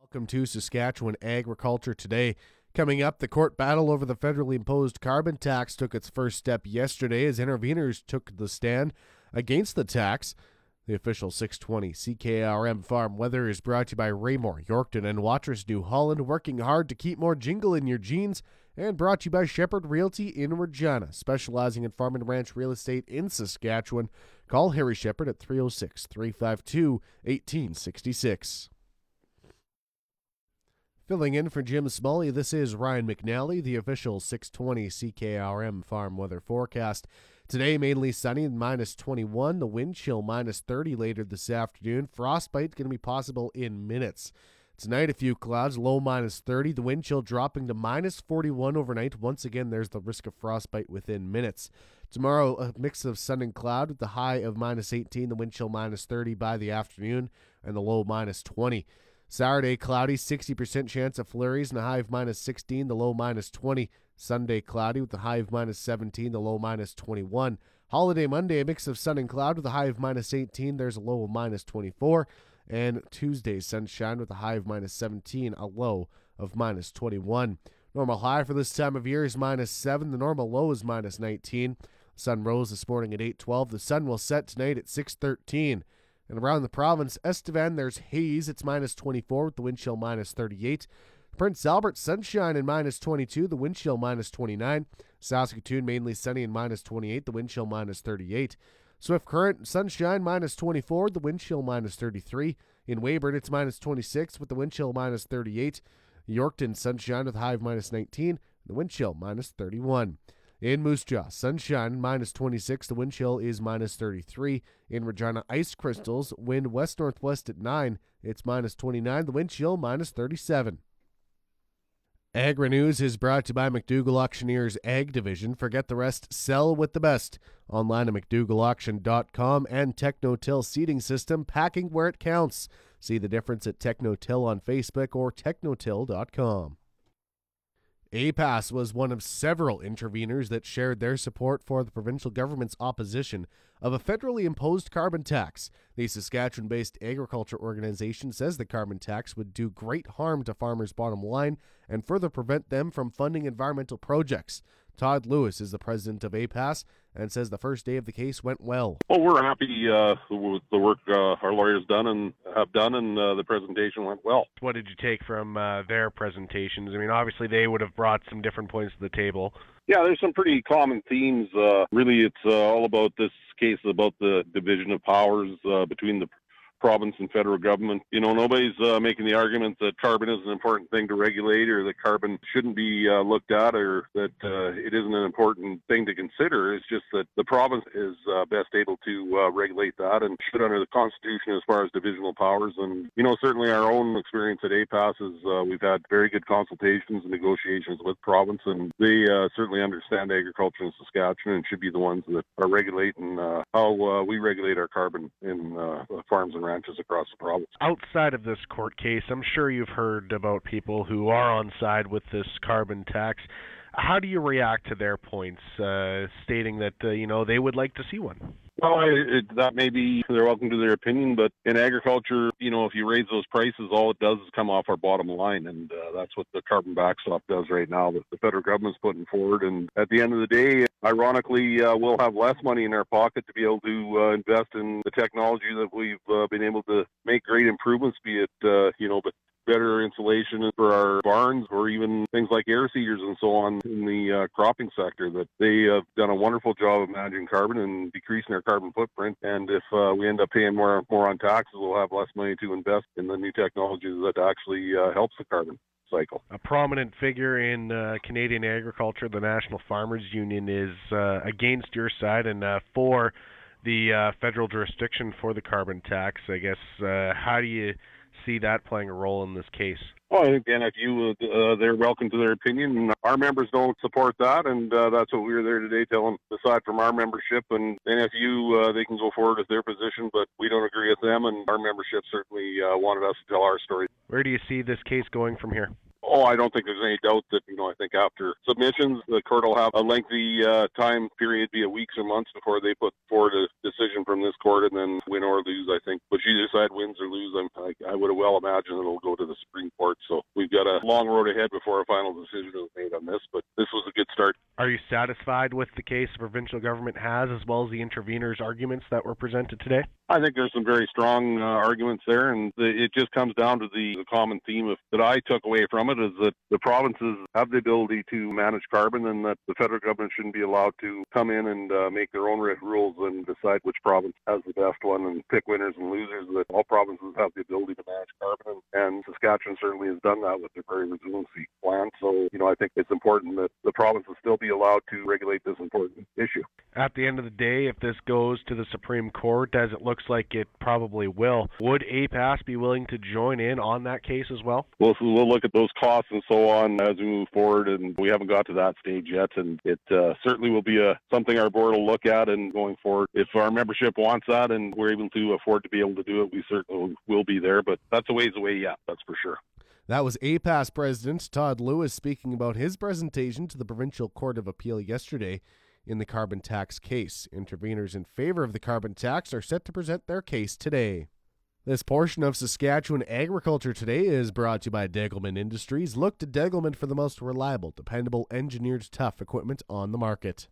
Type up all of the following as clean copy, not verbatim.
Welcome to Saskatchewan Agriculture Today. Coming up, the court battle over the federally imposed carbon tax took its first step yesterday as interveners took the stand against the tax. The official 620 CKRM Farm Weather is brought to you by Raymore, Yorkton, and Watrous, New Holland, working hard to keep more jingle in your jeans, and brought to you by Shepherd Realty in Regina, specializing in farm and ranch real estate in Saskatchewan. Call Harry Shepherd at 306-352-1866. Filling in for Jim Smalley, this is Ryan McNally, the official 620 CKRM Farm Weather Forecast. Today, mainly sunny and minus 21. The wind chill minus 30 later this afternoon. Frostbite going to be possible in minutes. Tonight, a few clouds, low minus 30. The wind chill dropping to minus 41 overnight. Once again, there's the risk of frostbite within minutes. Tomorrow, a mix of sun and cloud with the high of minus 18. The wind chill minus 30 by the afternoon and the low minus 20. Saturday, cloudy, 60% chance of flurries and a high of minus 16, the low minus 20. Sunday, cloudy with a high of minus 17, the low minus 21. Holiday Monday, a mix of sun and cloud with a high of minus 18. There's a low of minus 24. And Tuesday, sunshine with a high of minus 17, a low of minus 21. Normal high for this time of year is minus 7. The normal low is minus 19. Sun rose this morning at 8:12. The sun will set tonight at 6:13. And around the province, Estevan, there's haze. It's minus 24 with the wind chill minus 38. Prince Albert, sunshine and minus 22. The wind chill minus 29. Saskatoon, mainly sunny and minus 28. The wind chill minus 38. Swift Current, sunshine minus 24. The wind chill minus 33. In Weyburn, it's minus 26 with the wind chill minus 38. Yorkton, sunshine with a high of minus 19. The wind chill minus 31. In Moose Jaw, sunshine, minus 26. The wind chill is minus 33. In Regina, ice crystals, wind west-northwest at 9. It's minus 29. The wind chill minus 37. Agri-News is brought to you by McDougall Auctioneers Ag Division. Forget the rest, sell with the best. Online at McDougallAuction.com and Techno-Till Seeding System, packing where it counts. See the difference at Techno-Till on Facebook or Technotil.com. APAS was one of several interveners that shared their support for the provincial government's opposition of a federally imposed carbon tax. The Saskatchewan-based agriculture organization says the carbon tax would do great harm to farmers' bottom line and further prevent them from funding environmental projects. Todd Lewis is the president of APAS and says the first day of the case went well. Well, we're happy with the work our lawyers have done, and the presentation went well. What did you take from their presentations? I mean, obviously they would have brought some different points to the table. Yeah, there's some pretty common themes. Really, it's all about this case, about the division of powers between the province and federal government. You know, nobody's making the argument that carbon is an important thing to regulate, or that carbon shouldn't be looked at, or that it isn't an important thing to consider. It's just that the province is best able to regulate that and should under the Constitution as far as divisional powers. And, you know, certainly our own experience at APAS is we've had very good consultations and negotiations with province, and they certainly understand agriculture in Saskatchewan and should be the ones that are regulating how we regulate our carbon in farms and ranches across the province. Outside of this court case, I'm sure you've heard about people who are on side with this carbon tax. How do you react to their points, stating that they would like to see one? Well, that may be, they're welcome to their opinion, but in agriculture, you know, if you raise those prices, all it does is come off our bottom line, and that's what the carbon backstop does right now that the federal government's putting forward. And at the end of the day, ironically, we'll have less money in our pocket to be able to invest in the technology that we've been able to make great improvements, be it, but better insulation for our barns, or even things like air seeders and so on in the cropping sector, that they have done a wonderful job of managing carbon and decreasing our carbon footprint. And if we end up paying more on taxes, we'll have less money to invest in the new technology that actually helps the carbon cycle. A prominent figure in Canadian agriculture, the National Farmers Union, is against your side and for the federal jurisdiction for the carbon tax. I guess, how do you see that playing a role in this case? Well, I think the NFU, they're welcome to their opinion. Our members don't support that, and that's what we were there today telling. Aside from our membership and NFU, they can go forward with their position, but we don't agree with them, and our membership certainly wanted us to tell our story. Where do you see this case going from here? Oh, I don't think there's any doubt that, I think after submissions, the court will have a lengthy time period, be it weeks or months, before they put forward a decision from this court, and then win or lose, I think. But either side wins or lose, I would well imagine it'll go to the Supreme Court. So we've got a long road ahead before a final decision is made on this, but this was a good start. Are you satisfied with the case the provincial government has, as well as the interveners' arguments that were presented today? I think there's some very strong arguments there, and it just comes down to the common theme that I took away from it is that the provinces have the ability to manage carbon, and that the federal government shouldn't be allowed to come in and make their own rules and decide which province has the best one and pick winners and losers. That all provinces have the ability to manage carbon, and Saskatchewan certainly has done that with their Prairie Resiliency Plan. So, I think it's important that the provinces still be allowed to regulate this important issue. At the end of the day, if this goes to the Supreme Court, as it looks like it probably will, would APAS be willing to join in on that case as well? We'll look at those costs and so on as we move forward, and we haven't got to that stage yet. And it certainly will be something our board will look at and going forward. If our membership wants that and we're able to afford to be able to do it, we certainly will be there. But that's a ways away yet, that's for sure. That was APAS President Todd Lewis speaking about his presentation to the Provincial Court of Appeal yesterday in the carbon tax case. Interveners in favor of the carbon tax are set to present their case today. This portion of Saskatchewan Agriculture Today is brought to you by Degelman Industries. Look to Degelman for the most reliable, dependable, engineered tough equipment on the market.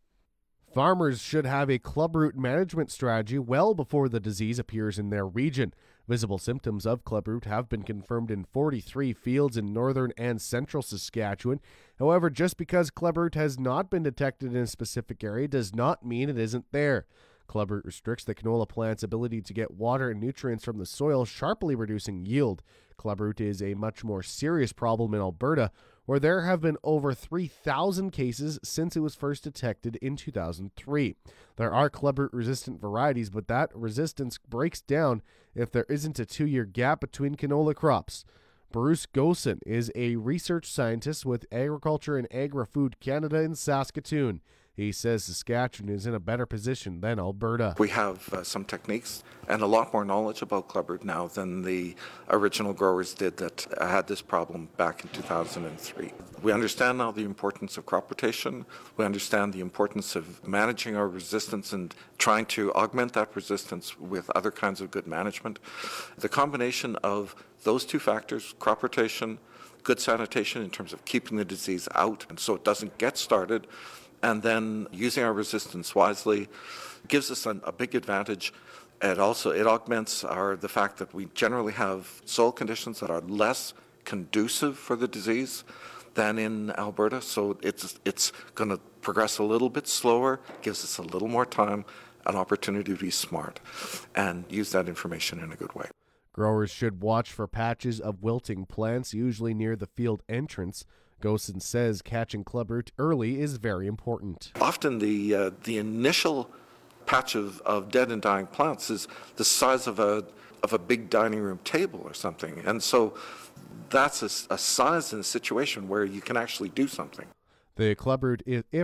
Farmers should have a clubroot management strategy well before the disease appears in their region. Visible symptoms of clubroot have been confirmed in 43 fields in northern and central Saskatchewan. However, just because clubroot has not been detected in a specific area does not mean it isn't there. Clubroot restricts the canola plant's ability to get water and nutrients from the soil, sharply reducing yield. Clubroot is a much more serious problem in Alberta, where there have been over 3,000 cases since it was first detected in 2003. There are clubroot-resistant varieties, but that resistance breaks down if there isn't a 2-year gap between canola crops. Bruce Gosen is a research scientist with Agriculture and Agri-Food Canada in Saskatoon. He says Saskatchewan is in a better position than Alberta. We have some techniques and a lot more knowledge about clubroot now than the original growers did that had this problem back in 2003. We understand now the importance of crop rotation. We understand the importance of managing our resistance and trying to augment that resistance with other kinds of good management. The combination of those two factors, crop rotation, good sanitation in terms of keeping the disease out and so it doesn't get started, and then using our resistance wisely gives us a big advantage. It augments the fact that we generally have soil conditions that are less conducive for the disease than in Alberta. So it's going to progress a little bit slower, gives us a little more time, an opportunity to be smart and use that information in a good way. Growers should watch for patches of wilting plants, usually near the field entrance. Gosen says catching clubroot early is very important. Often the initial patch of dead and dying plants is the size of a big dining room table or something. And so that's a size and a situation where you can actually do something. The clubroot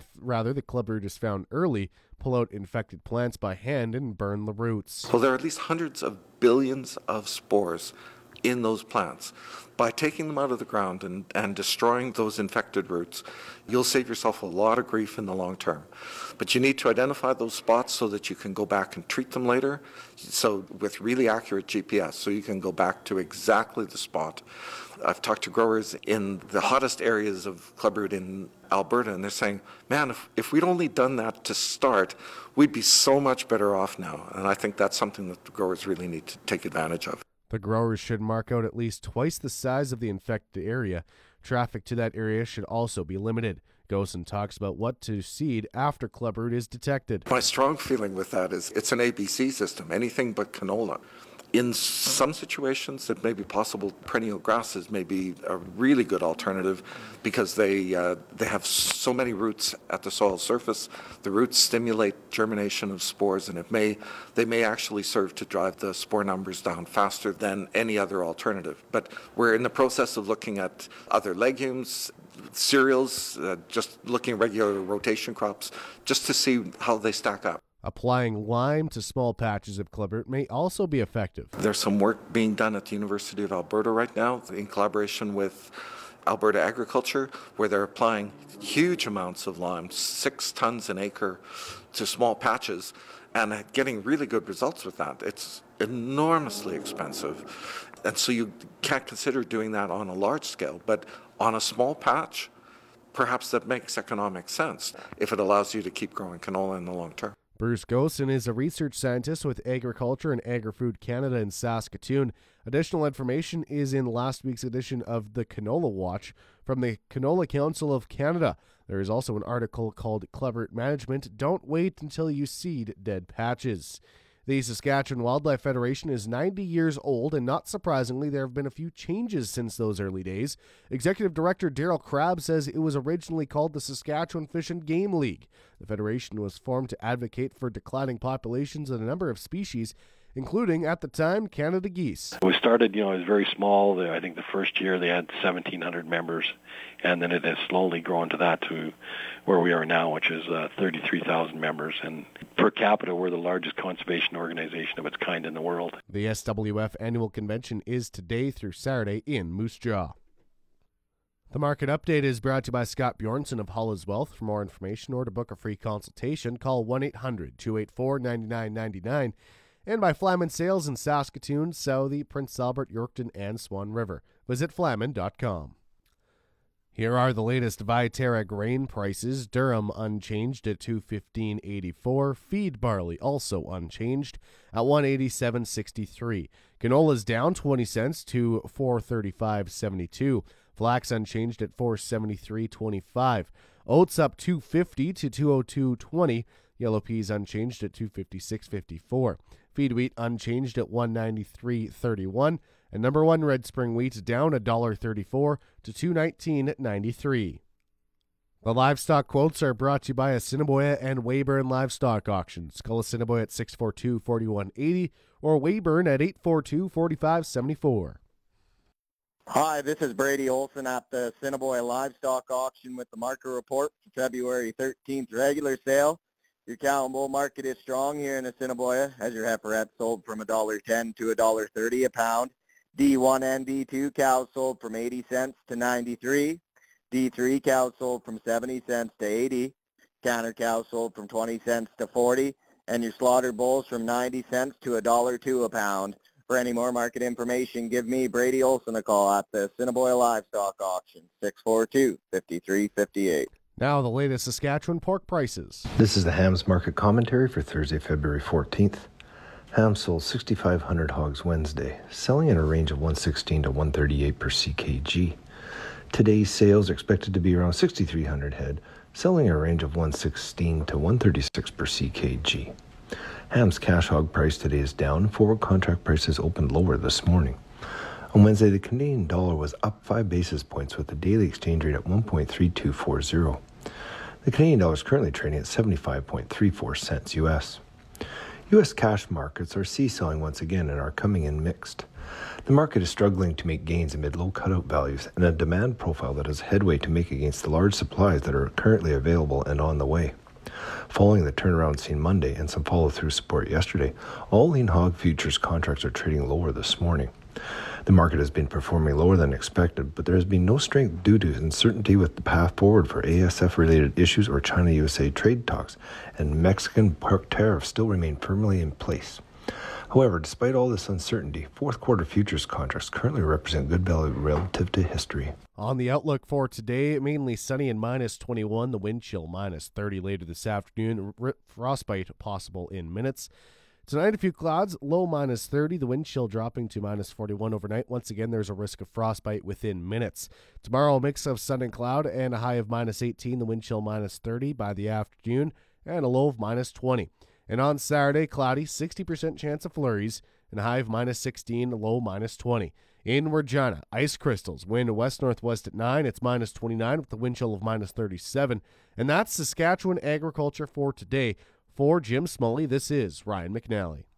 is found early, pull out infected plants by hand and burn the roots. Well, there are at least hundreds of billions of spores in those plants. By taking them out of the ground and destroying those infected roots, you'll save yourself a lot of grief in the long term. But you need to identify those spots so that you can go back and treat them later, so with really accurate GPS, so you can go back to exactly the spot. I've talked to growers in the hottest areas of clubroot in Alberta, and they're saying, man, if we'd only done that to start, we'd be so much better off now. And I think that's something that the growers really need to take advantage of. The growers should mark out at least twice the size of the infected area. Traffic to that area should also be limited. Gosen talks about what to seed after clubroot is detected. My strong feeling with that is it's an ABC system, anything but canola. In some situations, it may be possible perennial grasses may be a really good alternative because they have so many roots at the soil surface. The roots stimulate germination of spores, and they may actually serve to drive the spore numbers down faster than any other alternative. But we're in the process of looking at other legumes, cereals, just looking at regular rotation crops, just to see how they stack up. Applying lime to small patches of clubroot may also be effective. There's some work being done at the University of Alberta right now in collaboration with Alberta agriculture, where they're applying huge amounts of lime, 6 tons an acre, to small patches, and getting really good results with that. It's enormously expensive. And so you can't consider doing that on a large scale, but on a small patch, perhaps that makes economic sense if it allows you to keep growing canola in the long term. Bruce Gosen is a research scientist with Agriculture and Agri-Food Canada in Saskatoon. Additional information is in last week's edition of the Canola Watch from the Canola Council of Canada. There is also an article called Clever Management, Don't Wait Until You Seed Dead Patches. The Saskatchewan Wildlife Federation is 90 years old, and not surprisingly, there have been a few changes since those early days. Executive Director Daryl Crabb says it was originally called the Saskatchewan Fish and Game League. The federation was formed to advocate for declining populations of a number of species, including, at the time, Canada geese. We started, it was very small. I think the first year they had 1,700 members, and then it has slowly grown to that, to where we are now, which is 33,000 members. And per capita, we're the largest conservation organization of its kind in the world. The SWF annual convention is today through Saturday in Moose Jaw. The market update is brought to you by Scott Bjornson of Hollis Wealth. For more information or to book a free consultation, call 1-800-284-9999. And by Flaman Sales in Saskatoon, Southey, Prince Albert, Yorkton, and Swan River. Visit flaman.com. Here are the latest Viterra grain prices. Durum unchanged at $215.84. Feed barley also unchanged at $187.63. Canola's down 20 cents to $435.72. Flax unchanged at $473.25. Oats up $250 to $202.20. Yellow peas unchanged at $256.54. Feed wheat unchanged at $193.31. And number one red spring wheat down $1.34 to $219.93. The livestock quotes are brought to you by Assiniboia and Weyburn Livestock Auctions. Call Assiniboia at 642-4180 or Weyburn at 842-4574. Hi, this is Brady Olson at the Assiniboia Livestock Auction with the market report for February 13th regular sale. Your cow and bull market is strong here in Assiniboia as your heiferette sold from $1.10 to $1.30 a pound. D1 and D2 cows sold from 80 cents to 93. D3 cows sold from 70 cents to 80. Canner cows sold from 20 cents to 40. And your slaughter bulls from 90 cents to $1.02 a pound. For any more market information, give me, Brady Olson, a call at the Assiniboia Livestock Auction, 642-5358. Now the latest Saskatchewan pork prices. This is the hams market commentary for Thursday, February 14th. Hams sold 6,500 hogs Wednesday, selling in a range of 116 to 138 per ckg. Today's sales are expected to be around 6,300 head, selling in a range of 116 to 136 per ckg. Ham's cash hog price today is down. Forward contract prices opened lower this morning. On Wednesday, the Canadian dollar was up 5 basis points with the daily exchange rate at 1.3240. The Canadian dollar is currently trading at 75.34 cents U.S. U.S. cash markets are seesawing once again and are coming in mixed. The market is struggling to make gains amid low cutout values and a demand profile that has headway to make against the large supplies that are currently available and on the way. Following the turnaround seen Monday and some follow-through support yesterday, all lean hog futures contracts are trading lower this morning. The market has been performing lower than expected, but there has been no strength due to uncertainty with the path forward for ASF-related issues or China-USA trade talks, and Mexican pork tariffs still remain firmly in place. However, despite all this uncertainty, fourth quarter futures contracts currently represent good value relative to history. On the outlook for today, mainly sunny and -21, the wind chill -30 later this afternoon, frostbite possible in minutes. Tonight, a few clouds, low -30, the wind chill dropping to -41 overnight. Once again, there's a risk of frostbite within minutes. Tomorrow, a mix of sun and cloud and a high of -18, the wind chill -30 by the afternoon, and a low of -20. And on Saturday, cloudy, 60% chance of flurries, and a high of -16, low -20. In Regina, ice crystals, wind west-northwest at 9, it's -29 with the wind chill of -37. And that's Saskatchewan agriculture for today. For Jim Smully, this is Ryan McNally.